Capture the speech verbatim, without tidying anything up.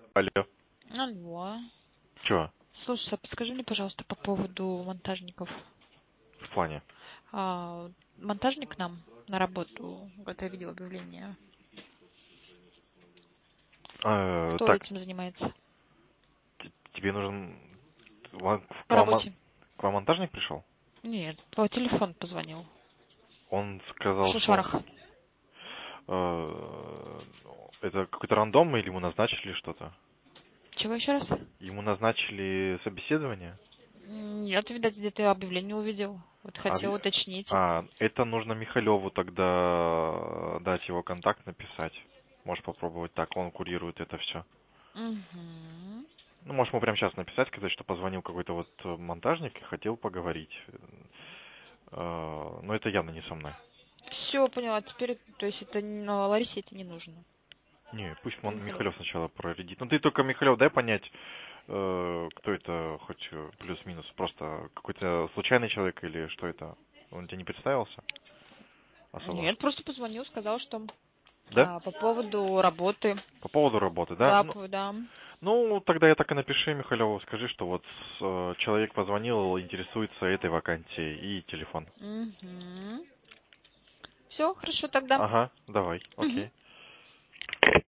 Алло. Алло. Чё? Слушай, а подскажи мне, пожалуйста, по поводу монтажников. В плане? А, монтажник к нам на работу, вот я видела объявление. Э, Кто так, этим занимается? т- тебе нужен... ва- К По вам, мон- работе? к вам монтажник пришел? Нет, по телефону позвонил. Он В сказал, что Шушарах. э, это какой-то рандом или ему назначили что-то? Чего еще раз? Ему назначили собеседование? М, Нет, видать, где-то объявление увидел. Вот А, хотел ви- уточнить. а, это нужно Михалеву тогда дать его контакт, написать. Можешь попробовать так, он курирует это все. Угу. Ну, можешь ему прямо сейчас написать, сказать, что позвонил какой-то вот э, монтажник и хотел поговорить. Э, Но это явно не со мной. Все, поняла. Теперь, то есть это не- но Ларисе это не нужно. Не, пусть Это он Михалев. Михалев сначала проредит. Ну ты только, Михалев, дай понять, э, кто это, хоть э, плюс-минус. Просто какой-то случайный человек или что это? Он тебе не представился особо? Нет, просто позвонил, сказал, что Да? а, по поводу работы. По поводу работы, да? Да, Ну, п- да. ну тогда я так и напиши Михалеву, скажи, что вот э, человек позвонил, интересуется этой вакансией и телефон. Угу. Все, хорошо тогда. Ага, давай, Мгм. окей.